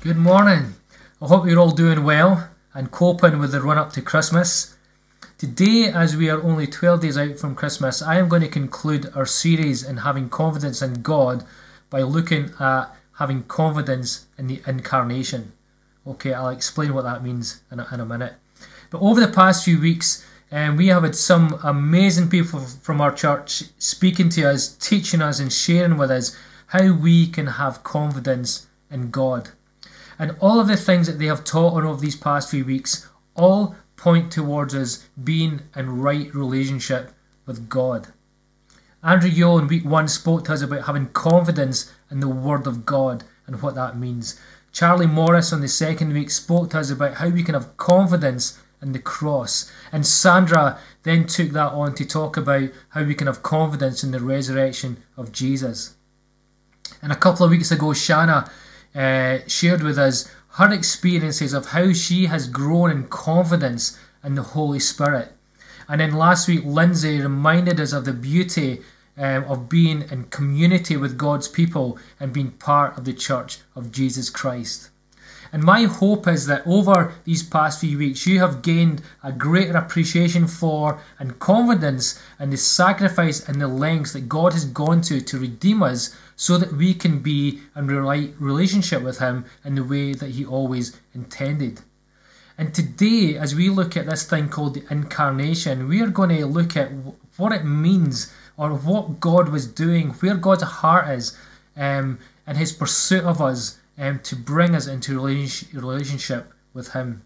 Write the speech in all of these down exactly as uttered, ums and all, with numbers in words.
Good morning. I hope you're all doing well and coping with the run up to Christmas. Today, as we are only twelve days out from Christmas, I am going to conclude our series in having confidence in God by looking at having confidence in the incarnation. Okay, I'll explain what that means in a, in a minute. But over the past few weeks, um, we have had some amazing people from our church speaking to us, teaching us and sharing with us how we can have confidence in God. And all of the things that they have taught on over these past few weeks all point towards us being in right relationship with God. Andrew Yo in week one spoke to us about having confidence in the Word of God and what that means. Charlie Morris on the second week spoke to us about how we can have confidence in the cross. And Sandra then took that on to talk about how we can have confidence in the resurrection of Jesus. And a couple of weeks ago, Shanna Uh, shared with us her experiences of how she has grown in confidence in the Holy Spirit. And then last week, Lindsay reminded us of the beauty um, of being in community with God's people and being part of the Church of Jesus Christ. And my hope is that over these past few weeks, you have gained a greater appreciation for and confidence in the sacrifice and the lengths that God has gone to to redeem us, so that we can be in right relationship with Him in the way that He always intended. And today, as we look at this thing called the incarnation, we are going to look at what it means, or what God was doing, where God's heart is, um, and His pursuit of us um, to bring us into relationship with Him.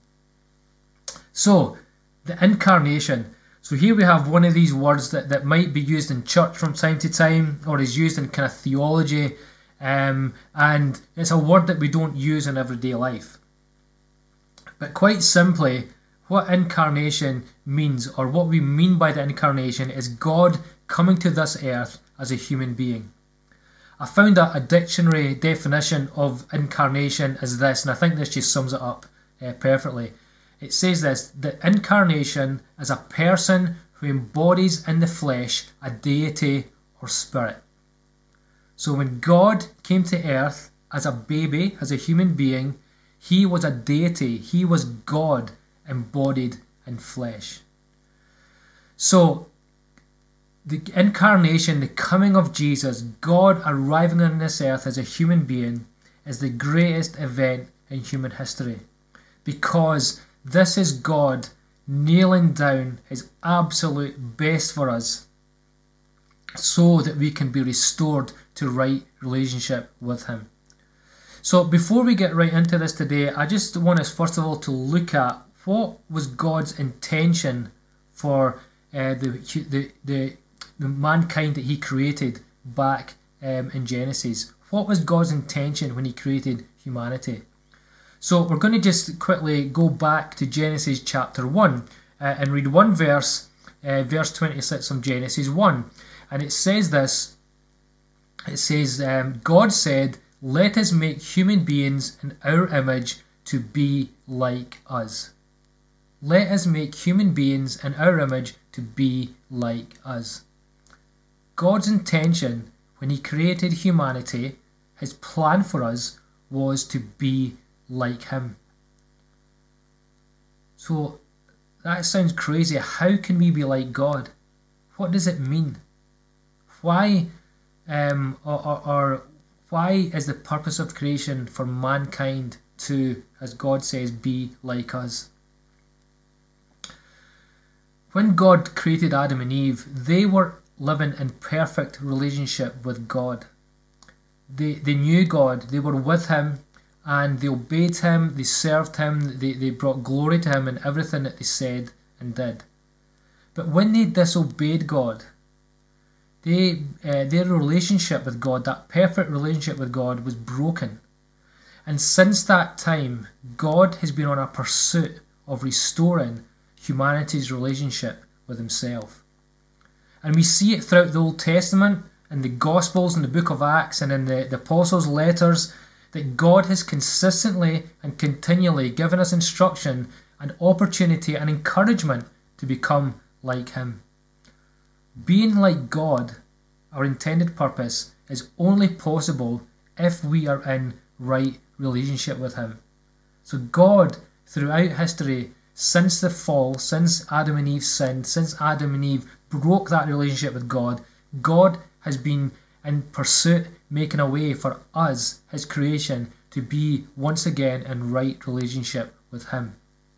So, the incarnation. So here we have one of these words that, that might be used in church from time to time, or is used in kind of theology, um, and it's a word that we don't use in everyday life. But quite simply, what incarnation means, or what we mean by the incarnation, is God coming to this earth as a human being. I found that a dictionary definition of incarnation is this, and I think this just sums it up uh, perfectly. It says this: the incarnation is a person who embodies in the flesh a deity or spirit. So when God came to earth as a baby, as a human being, He was a deity. He was God embodied in flesh. So the incarnation, the coming of Jesus, God arriving on this earth as a human being, is the greatest event in human history, because this is God nailing down His absolute best for us so that we can be restored to right relationship with Him. So before we get right into this today, I just want us first of all to look at what was God's intention for uh, the, the, the, the mankind that He created back um, in Genesis. What was God's intention when He created humanity? So we're going to just quickly go back to Genesis chapter one uh, and read one verse, uh, verse twenty-six of Genesis one. And it says this, it says, um, God said, "Let us make human beings in our image to be like us." Let us make human beings in our image to be like us. God's intention when He created humanity, His plan for us, was to be like Him. So that sounds crazy. How can we be like God? What does it mean? Why, um, or, or, or why is the purpose of creation for mankind to, as God says, be like us? When God created Adam and Eve, they were living in perfect relationship with God. They they knew God. They were with Him. And they obeyed Him, they served Him, they, they brought glory to Him in everything that they said and did. But when they disobeyed God, they, uh, their relationship with God, that perfect relationship with God, was broken. And since that time, God has been on a pursuit of restoring humanity's relationship with Himself. And we see it throughout the Old Testament, in the Gospels, in the book of Acts, and in the, the Apostles' letters, that God has consistently and continually given us instruction and opportunity and encouragement to become like Him. Being like God, our intended purpose, is only possible if we are in right relationship with Him. So God, throughout history, since the fall, since Adam and Eve sinned, since Adam and Eve broke that relationship with God, God has been in pursuit, making a way for us, His creation, to be once again in right relationship with Him.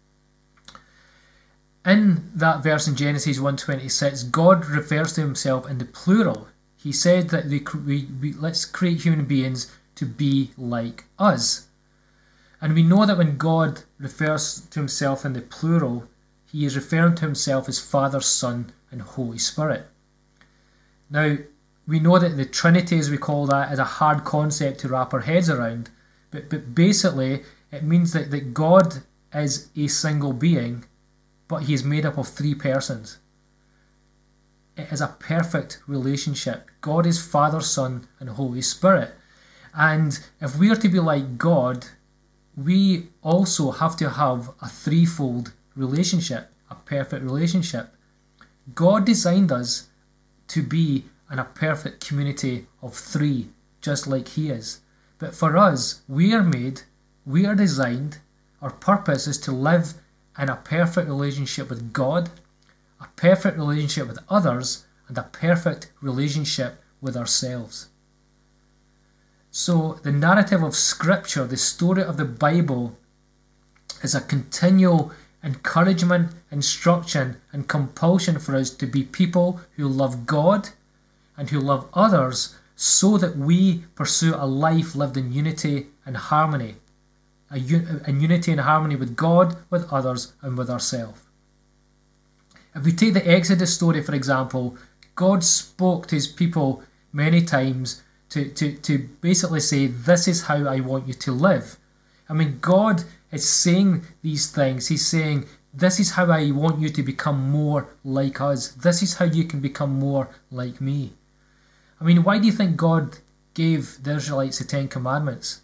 In that verse in Genesis one twenty-six, God refers to Himself in the plural. He said that we, we, we, let's create human beings to be like us. And we know that when God refers to Himself in the plural, He is referring to Himself as Father, Son, and Holy Spirit. Now, we know that the Trinity, as we call that, is a hard concept to wrap our heads around. But, but basically, it means that, that God is a single being, but He is made up of three persons. It is a perfect relationship. God is Father, Son, and Holy Spirit. And if we are to be like God, we also have to have a threefold relationship, a perfect relationship. God designed us to be in a perfect community of three, just like He is. But for us, we are made, we are designed, our purpose is to live in a perfect relationship with God, a perfect relationship with others, and a perfect relationship with ourselves. So the narrative of Scripture, the story of the Bible, is a continual encouragement, instruction, and compulsion for us to be people who love God and who love others, so that we pursue a life lived in unity and harmony, a un- in unity and harmony with God, with others, and with ourselves. If we take the Exodus story, for example, God spoke to His people many times to, to, to basically say, this is how I want you to live. I mean, God is saying these things. He's saying, this is how I want you to become more like us. This is how you can become more like me. I mean, why do you think God gave the Israelites the Ten Commandments?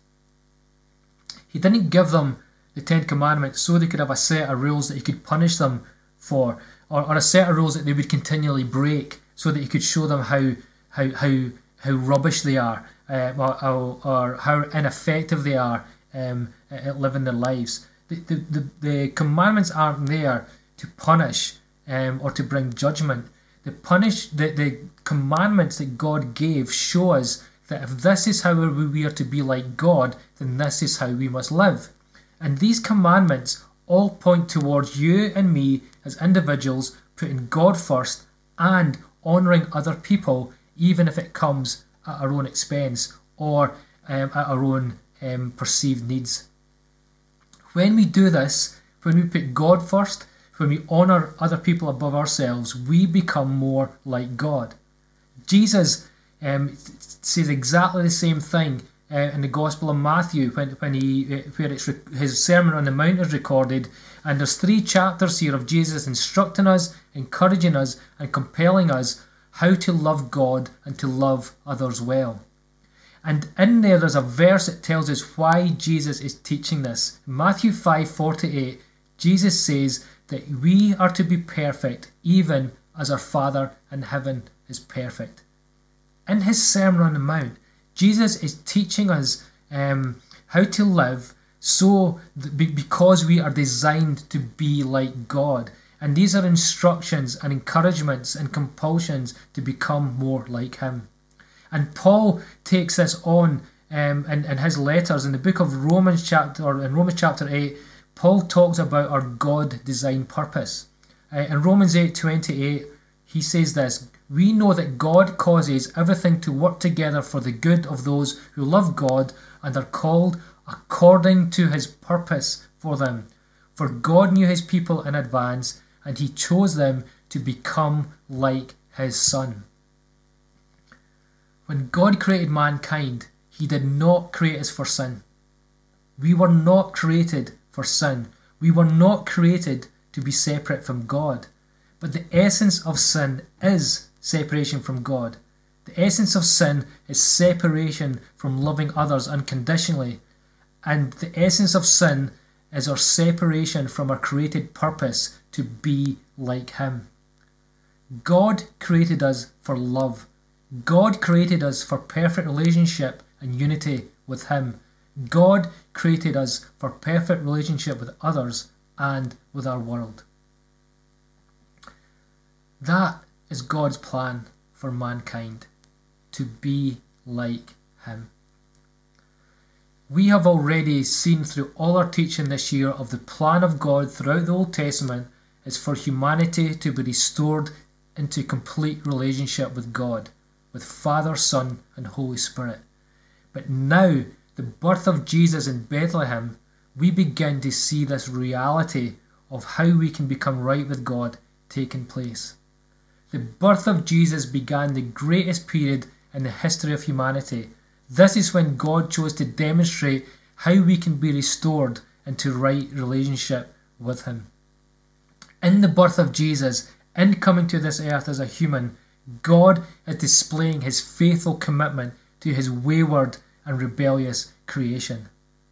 He didn't give them the Ten Commandments so they could have a set of rules that He could punish them for, or, or a set of rules that they would continually break, so that He could show them how how how, how rubbish they are, uh, or, or, or how ineffective they are um, at living their lives. The, the, the, the commandments aren't there to punish um, or to bring judgment. The, punish, the, the commandments that God gave show us that if this is how we are to be like God, then this is how we must live. And these commandments all point towards you and me as individuals putting God first and honouring other people, even if it comes at our own expense or um, at our own um, perceived needs. When we do this, when we put God first, when we honour other people above ourselves, we become more like God. Jesus um, says exactly the same thing uh, in the Gospel of Matthew, when, when he, where it's his Sermon on the Mount is recorded. And there's three chapters here of Jesus instructing us, encouraging us, and compelling us how to love God and to love others well. And in there, there's a verse that tells us why Jesus is teaching this. In Matthew five forty-eight, Jesus says that we are to be perfect, even as our Father in heaven is perfect. In his Sermon on the Mount, Jesus is teaching us um, how to live so th- because we are designed to be like God. And these are instructions and encouragements and compulsions to become more like Him. And Paul takes this on um, in, in his letters. In the book of Romans chapter, or in Romans chapter eight, Paul talks about our God-designed purpose. Uh, in Romans eight twenty-eight, he says this: we know that God causes everything to work together for the good of those who love God and are called according to His purpose for them. For God knew His people in advance, and He chose them to become like His Son. When God created mankind, He did not create us for sin. We were not created for sin. We were not created to be separate from God. But the essence of sin is separation from God. The essence of sin is separation from loving others unconditionally. And the essence of sin is our separation from our created purpose to be like Him. God created us for love. God created us for perfect relationship and unity with Him. God created us for perfect relationship with others and with our world. That is God's plan for mankind, to be like him. We have already seen through all our teaching this year of the plan of God throughout the Old Testament is for humanity to be restored into complete relationship with God, with Father, Son, and Holy Spirit. But now, the birth of Jesus in Bethlehem, we begin to see this reality of how we can become right with God taking place. The birth of Jesus began the greatest period in the history of humanity. This is when God chose to demonstrate how we can be restored into right relationship with him. In the birth of Jesus, in coming to this earth as a human, God is displaying his faithful commitment to his wayward and rebellious creation.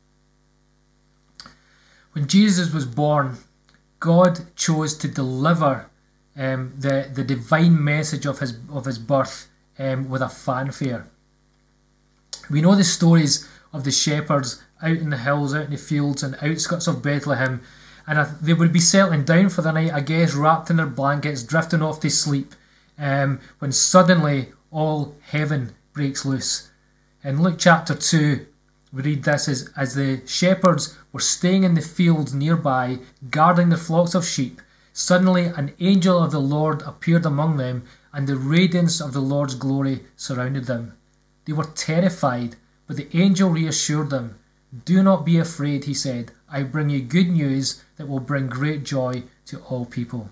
When Jesus was born, God chose to deliver um, the, the divine message of his, of his birth um, with a fanfare. We know the stories of the shepherds out in the hills, out in the fields and outskirts of Bethlehem, and they would be settling down for the night, I guess, wrapped in their blankets, drifting off to sleep, um, when suddenly all heaven breaks loose. In Luke chapter two, we read this as, as the shepherds were staying in the fields nearby, guarding their flocks of sheep, suddenly an angel of the Lord appeared among them, and the radiance of the Lord's glory surrounded them. They were terrified, but the angel reassured them. "Do not be afraid," he said. "I bring you good news that will bring great joy to all people."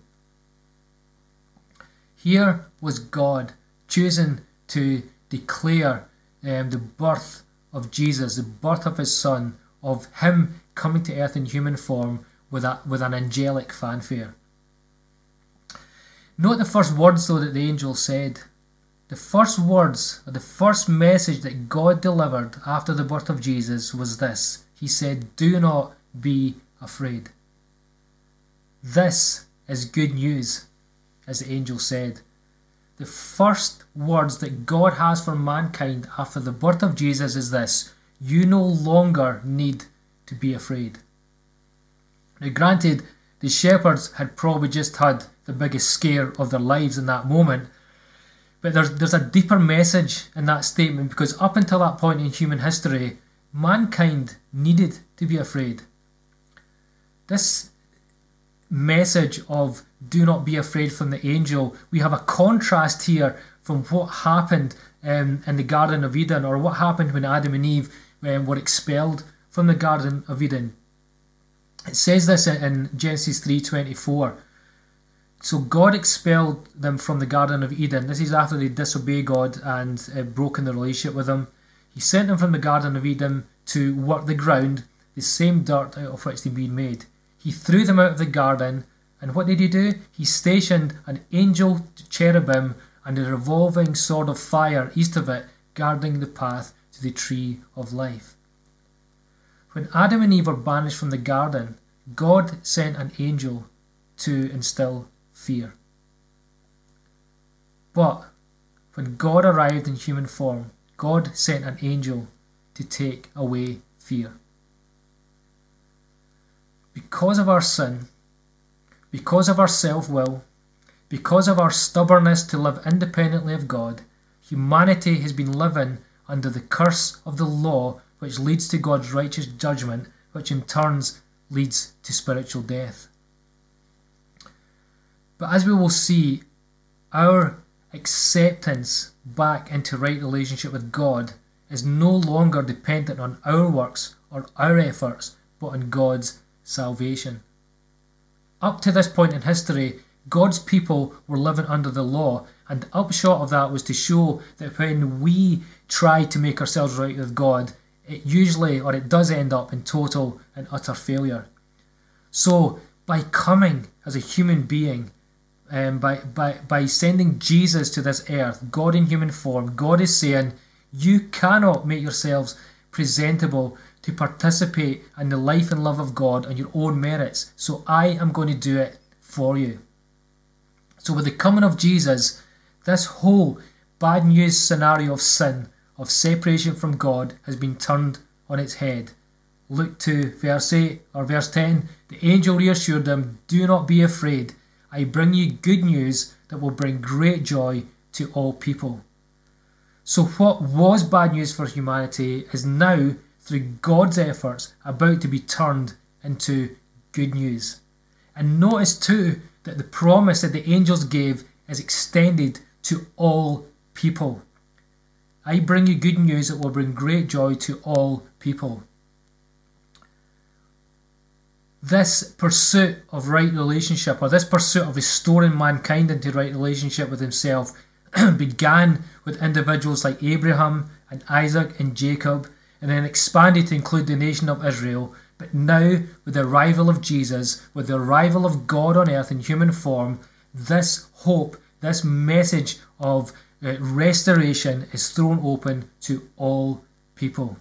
Here was God choosing to declare um, the birth of Jesus, the birth of his Son, of him coming to earth in human form with, a, with an angelic fanfare. Note the first words, though, that the angel said. The first words, or the first message that God delivered after the birth of Jesus was this. He said, "Do not be afraid." This is good news, as the angel said. The first words that God has for mankind after the birth of Jesus is this: you no longer need to be afraid. Now granted, the shepherds had probably just had the biggest scare of their lives in that moment, but there's, there's a deeper message in that statement, because up until that point in human history, mankind needed to be afraid. This message of "do not be afraid" from the angel, we have a contrast here from what happened um, in the Garden of Eden, or what happened when Adam and Eve um, were expelled from the Garden of Eden. It says this in Genesis three twenty-four. So God expelled them from the Garden of Eden. This is after they disobeyed God and uh, broken the relationship with him. He sent them from the Garden of Eden to work the ground, the same dirt out of which they'd been made. He threw them out of the garden, and what did he do? He stationed an angel cherubim and a revolving sword of fire east of it, guarding the path to the tree of life. When Adam and Eve were banished from the garden, God sent an angel to instill fear. But when God arrived in human form, God sent an angel to take away fear. Because of our sin, because of our self-will, because of our stubbornness to live independently of God, humanity has been living under the curse of the law, which leads to God's righteous judgment, which in turn leads to spiritual death. But as we will see, our acceptance back into right relationship with God is no longer dependent on our works or our efforts, but on God's salvation. Up to this point in history, God's people were living under the law, and the upshot of that was to show that when we try to make ourselves right with God, it usually, or it does end up in total and utter failure. So, by coming as a human being, um, by, by, by sending Jesus to this earth, God in human form, God is saying, you cannot make yourselves presentable to participate in the life and love of God on your own merits, so I am going to do it for you. So with the coming of Jesus, this whole bad news scenario of sin, of separation from God, has been turned on its head. Luke two, verse eight or verse ten, the angel reassured them, "Do not be afraid. I bring you good news that will bring great joy to all people." So what was bad news for humanity is now, through God's efforts, about to be turned into good news. And notice too that the promise that the angels gave is extended to all people. I bring you good news that will bring great joy to all people. This pursuit of right relationship, or this pursuit of restoring mankind into right relationship with himself, began with individuals like Abraham and Isaac and Jacob, and then expanded to include the nation of Israel. But now, with the arrival of Jesus, with the arrival of God on earth in human form, this hope, this message of uh, restoration is thrown open to all people.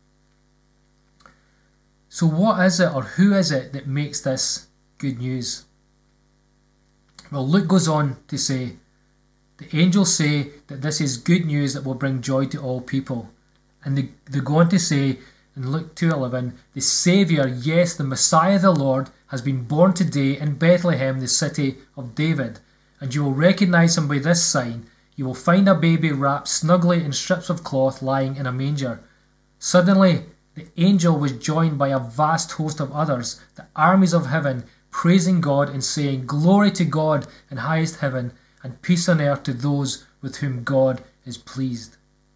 So what is it, or who is it, that makes this good news? Well, Luke goes on to say, the angels say that this is good news that will bring joy to all people. And they, they go on to say in Luke two eleven, the Saviour, yes, the Messiah the Lord, has been born today in Bethlehem, the city of David. And you will recognise him by this sign. You will find a baby wrapped snugly in strips of cloth lying in a manger. Suddenly, the angel was joined by a vast host of others, the armies of heaven, praising God and saying, "Glory to God in highest heaven, and peace on earth to those with whom God is pleased."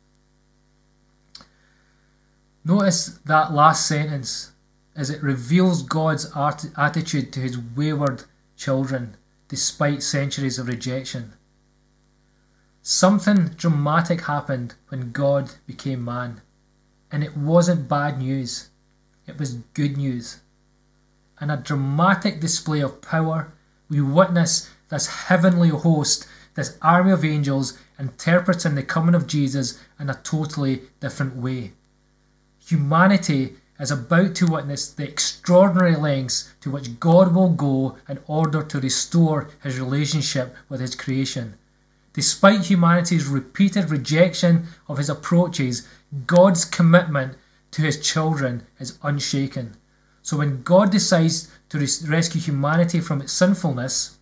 Notice that last sentence as it reveals God's art- attitude to his wayward children despite centuries of rejection. Something dramatic happened when God became man, and it wasn't bad news, it was good news. In a dramatic display of power, we witness this heavenly host, this army of angels, interpreting the coming of Jesus in a totally different way. Humanity is about to witness the extraordinary lengths to which God will go in order to restore his relationship with his creation. Despite humanity's repeated rejection of his approaches, God's commitment to his children is unshaken. So when God decides to res- rescue humanity from its sinfulness,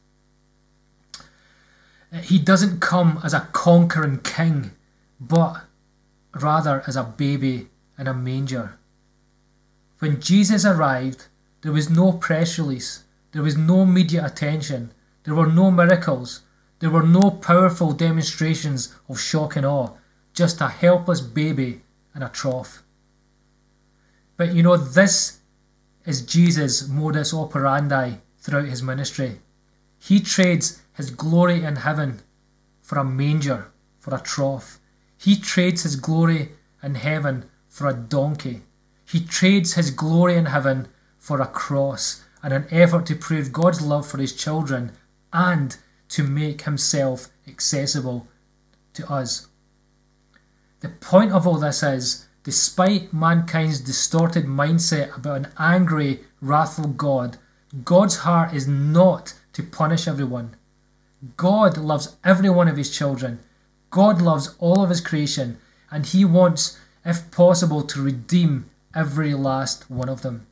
he doesn't come as a conquering king, but rather as a baby in a manger. When Jesus arrived, there was no press release, there was no media attention, there were no miracles, there were no powerful demonstrations of shock and awe, just a helpless baby in a trough. But you know, this is Jesus' modus operandi throughout his ministry. He trades his glory in heaven for a manger, for a trough. He trades his glory in heaven for a donkey. He trades his glory in heaven for a cross, in an effort to prove God's love for his children and to make himself accessible to us. The point of all this is, despite mankind's distorted mindset about an angry, wrathful God, God's heart is not to punish everyone. God loves every one of his children. God loves all of his creation, and he wants, if possible, to redeem every last one of them.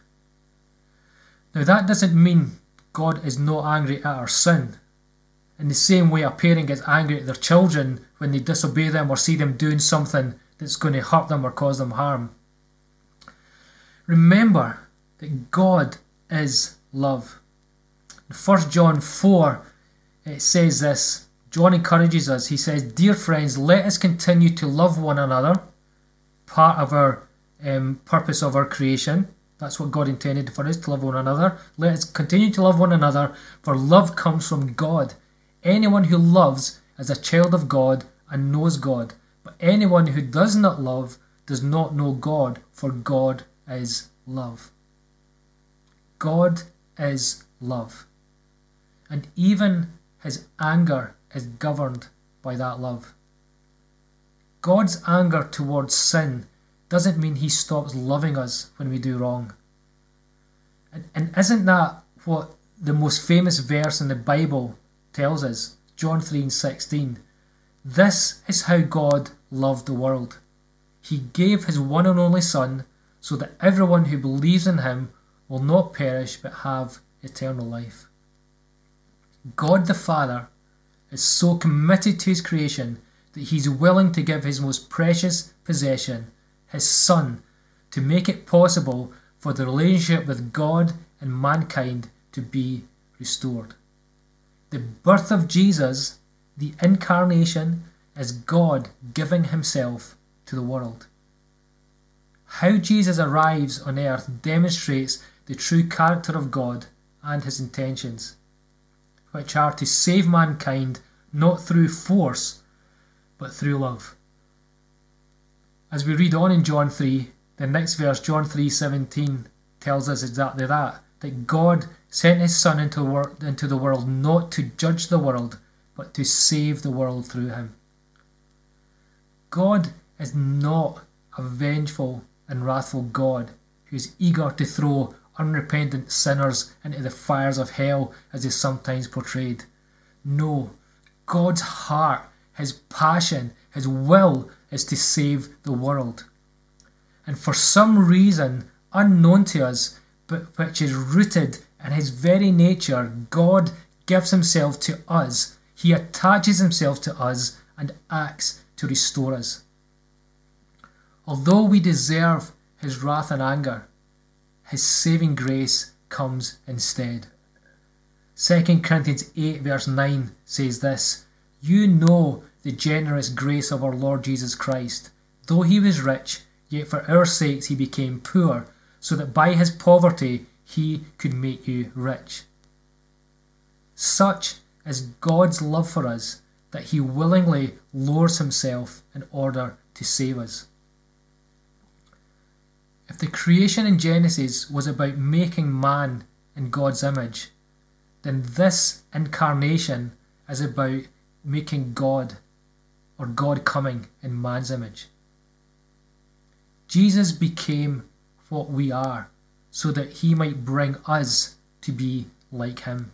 Now that doesn't mean God is not angry at our sin. In the same way a parent gets angry at their children when they disobey them or see them doing something that's going to hurt them or cause them harm. Remember that God is love. In First John four, it says this. John encourages us. He says, "Dear friends, let us continue to love one another." Part of our um, purpose of our creation. That's what God intended for us, to love one another. Let us continue to love one another, for love comes from God. Anyone who loves is a child of God and knows God. But anyone who does not love does not know God, for God is love. God is love. And even his anger is governed by that love. God's anger towards sin doesn't mean he stops loving us when we do wrong. And, and isn't that what the most famous verse in the Bible tells us? John three and sixteen. This is how God loved the world. He gave his one and only Son, so that everyone who believes in him will not perish but have eternal life. God the Father is so committed to his creation that he's willing to give his most precious possession, his Son, to make it possible for the relationship with God and mankind to be restored. The birth of Jesus, the incarnation, is God giving himself to the world. How Jesus arrives on earth demonstrates the true character of God and his intentions, which are to save mankind not through force, but through love. As we read on in John three, the next verse, John three seventeen, tells us exactly that, that God sent his Son into the, wor- into the world not to judge the world, but to save the world through him. God is not a vengeful and wrathful God who is eager to throw unrepentant sinners into the fires of hell as is sometimes portrayed. No, God's heart, his passion, his will is to save the world. And for some reason unknown to us, but which is rooted in his very nature, God gives himself to us. He attaches himself to us and acts to restore us. Although we deserve his wrath and anger, his saving grace comes instead. Second Corinthians eight verse nine says this, "You know the generous grace of our Lord Jesus Christ. Though he was rich, yet for our sakes he became poor, so that by his poverty he could make you rich." Such is God's love for us, that he willingly lowers himself in order to save us. If the creation in Genesis was about making man in God's image, then this incarnation is about making God, or God coming in man's image. Jesus became what we are, so that he might bring us to be like him.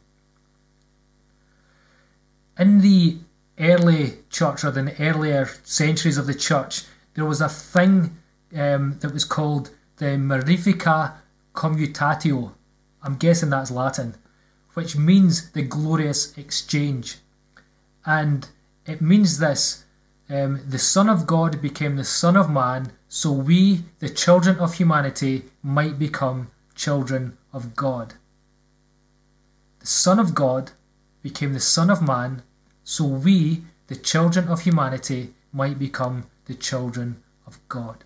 In the early church, or the earlier centuries of the church, there was a thing um, that was called the Magnificat Commutatio. I'm guessing that's Latin, which means the glorious exchange. And it means this, um, the Son of God became the Son of Man, so we, the children of humanity, might become children of God. The Son of God became the Son of Man, so we, the children of humanity, might become the children of God.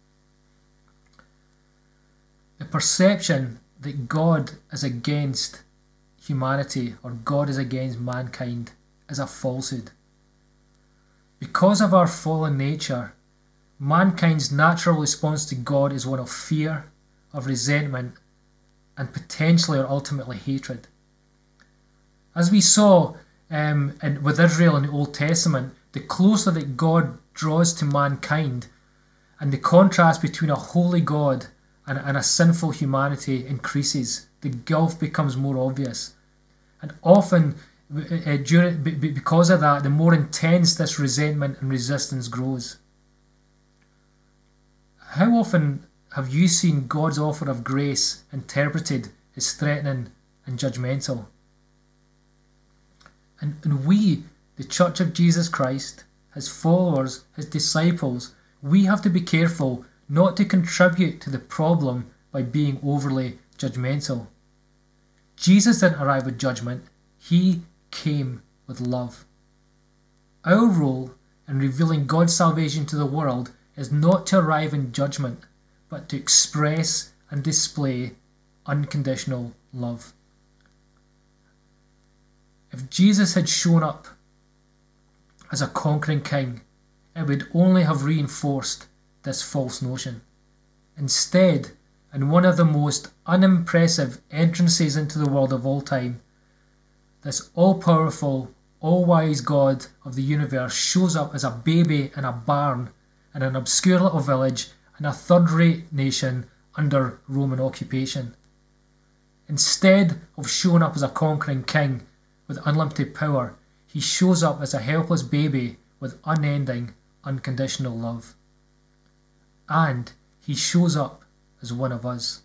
The perception that God is against humanity, or God is against mankind, is a falsehood. Because of our fallen nature, mankind's natural response to God is one of fear, of resentment, and potentially or ultimately hatred. As we saw um, in, with Israel in the Old Testament, the closer that God draws to mankind, and the contrast between a holy God and, and a sinful humanity increases, the gulf becomes more obvious. And often, uh, during, b- because of that, the more intense this resentment and resistance grows. How often have you seen God's offer of grace interpreted as threatening and judgmental? And, and we, the Church of Jesus Christ, his followers, his disciples, we have to be careful not to contribute to the problem by being overly judgmental. Jesus didn't arrive with judgment, he came with love. Our role in revealing God's salvation to the world is not to arrive in judgment, but to express and display unconditional love. If Jesus had shown up as a conquering king, it would only have reinforced this false notion. Instead, in one of the most unimpressive entrances into the world of all time, this all-powerful, all-wise God of the universe shows up as a baby in a barn in an obscure little village in a third-rate nation under Roman occupation. Instead of showing up as a conquering king with unlimited power, he shows up as a helpless baby with unending, unconditional love. And he shows up as one of us.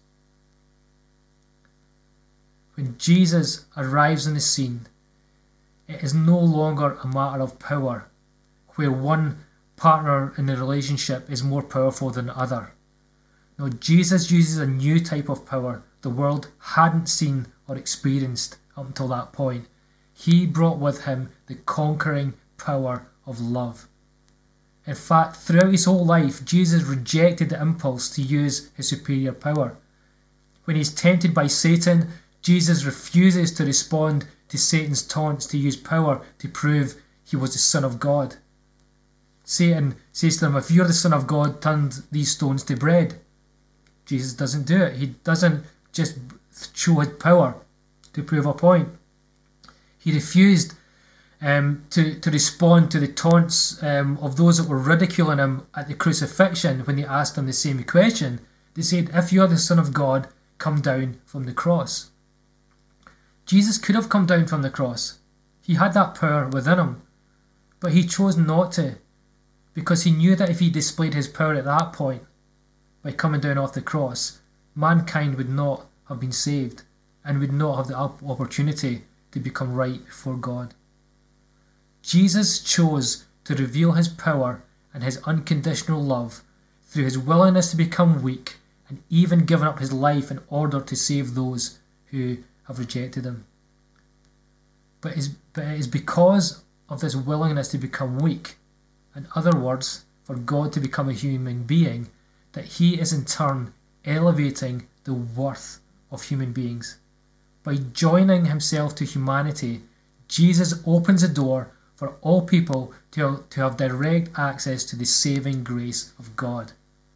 When Jesus arrives on the scene, it is no longer a matter of power, where one partner in the relationship is more powerful than the other. No, Jesus uses a new type of power the world hadn't seen or experienced up until that point. He brought with him the conquering power of love. In fact, throughout his whole life, Jesus rejected the impulse to use his superior power. When he's tempted by Satan, Jesus refuses to respond to Satan's taunts to use power to prove he was the Son of God. Satan says to him, if you're the Son of God, turn these stones to bread. Jesus doesn't do it. He doesn't just show his power to prove a point. He refused um, to, to respond to the taunts um, of those that were ridiculing him at the crucifixion when they asked him the same question. They said, if you're the Son of God, come down from the cross. Jesus could have come down from the cross. He had that power within him. But he chose not to, because he knew that if he displayed his power at that point, by coming down off the cross, mankind would not have been saved and would not have the opportunity to become right before God. Jesus chose to reveal his power and his unconditional love through his willingness to become weak and even giving up his life in order to save those who have rejected him. But it is, but it is because of this willingness to become weak, in other words, for God to become a human being, that he is in turn elevating the worth of human beings. By joining himself to humanity, Jesus opens the door for all people to, to have direct access to the saving grace of God.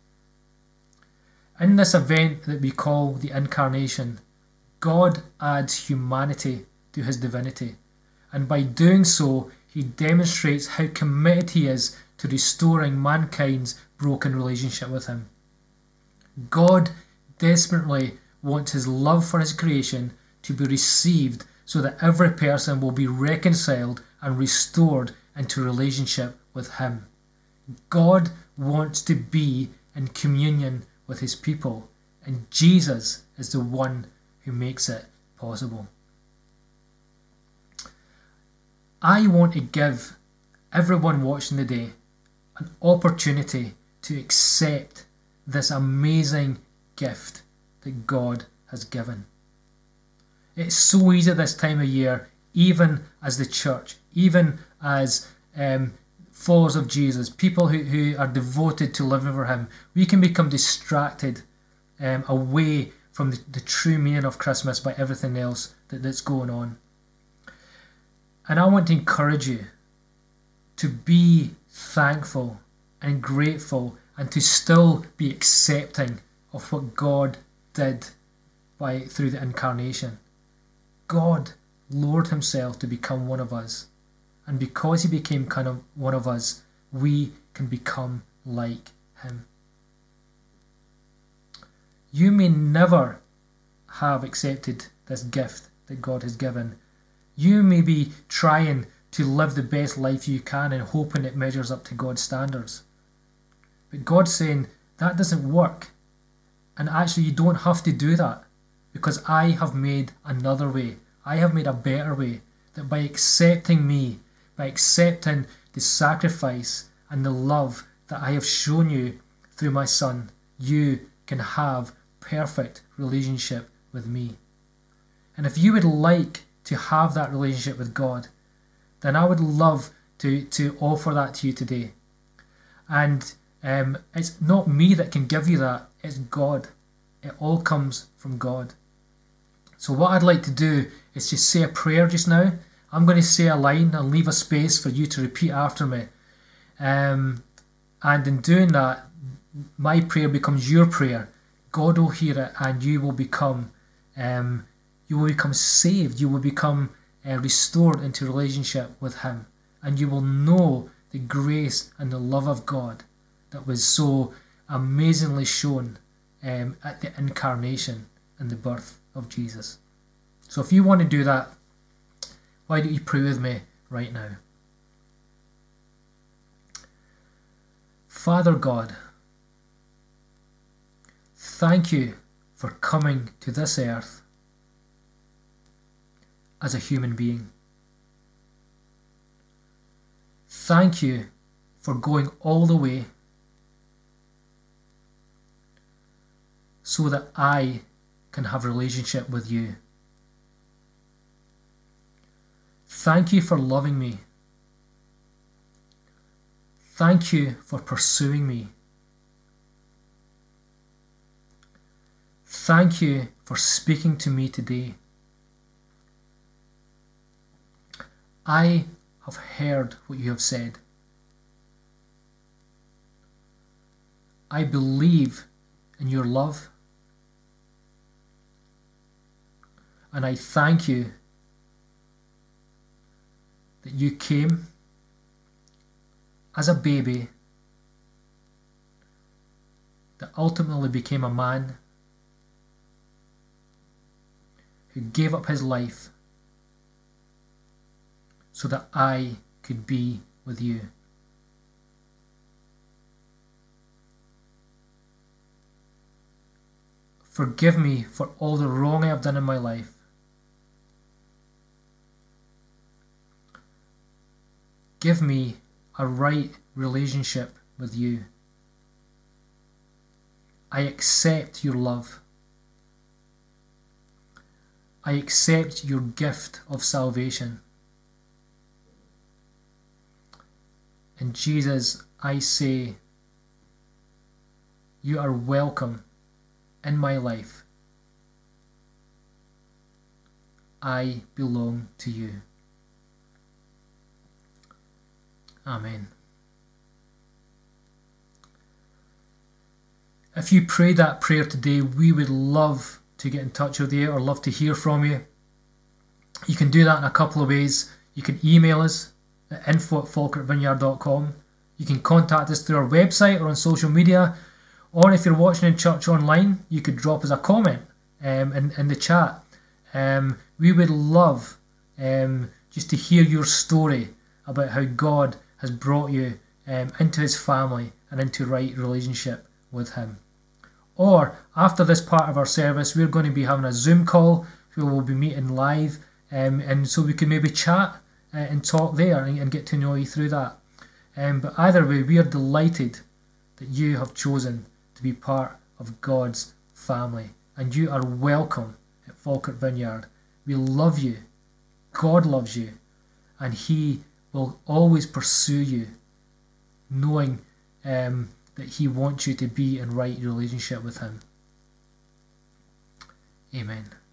In this event that we call the Incarnation, God adds humanity to his divinity, and by doing so, he demonstrates how committed he is to restoring mankind's broken relationship with him. God desperately wants his love for his creation to be received so that every person will be reconciled and restored into relationship with him. God wants to be in communion with his people, and Jesus is the one who makes it possible. I want to give everyone watching today an opportunity to accept this amazing gift that God has given. It's so easy this time of year, even as the church, even as um, followers of Jesus, people who, who are devoted to living for him, we can become distracted um, away from the, the true meaning of Christmas by everything else that, that's going on. And I want to encourage you to be thankful and grateful and to still be accepting of what God did by through the Incarnation. God lowered himself to become one of us, and because he became kind of one of us, we can become like him. You may never have accepted this gift that God has given. You may be trying to live the best life you can and hoping it measures up to God's standards. But God's saying that doesn't work. And actually you don't have to do that, because I have made another way. I have made a better way, that by accepting me, by accepting the sacrifice and the love that I have shown you through my Son, you can have perfect relationship with me. And if you would like to have that relationship with God, then I would love to, to offer that to you today. And um, it's not me that can give you that, it's God. It all comes from God. So what I'd like to do is just say a prayer just now. I'm going to say a line and leave a space for you to repeat after me. Um, and in doing that, my prayer becomes your prayer. God will hear it, and you will become um, you will become saved. You will become uh, restored into relationship with him, and you will know the grace and the love of God that was so amazingly shown um, at the Incarnation and the birth of Jesus. So if you want to do that, why don't you pray with me right now? Father God, thank you for coming to this earth as a human being. Thank you for going all the way so that I can have a relationship with you. Thank you for loving me. Thank you for pursuing me. Thank you for speaking to me today. I have heard what you have said. I believe in your love, and I thank you that you came as a baby that ultimately became a man who gave up his life so that I could be with you. Forgive me for all the wrong I have done in my life. Give me a right relationship with you. I accept your love. I accept your gift of salvation. And Jesus, I say, you are welcome in my life. I belong to you. Amen. If you prayed that prayer today, we would love to get in touch with you or love to hear from you. You can do that in a couple of ways. You can email us at info at falkirk vineyard dot com. You can contact us through our website or on social media. Or if you're watching in church online, you could drop us a comment um, in, in the chat. Um, we would love um, just to hear your story about how God has brought you um, into his family and into right relationship with him. Or after this part of our service, we're going to be having a Zoom call where we'll be meeting live, um, and so we can maybe chat uh, and talk there and, and get to know you through that. Um, but either way, we are delighted that you have chosen to be part of God's family, and you are welcome at Falkirk Vineyard. We love you. God loves you, and he will always pursue you, knowing um, that he wants you to be in right relationship with him. Amen.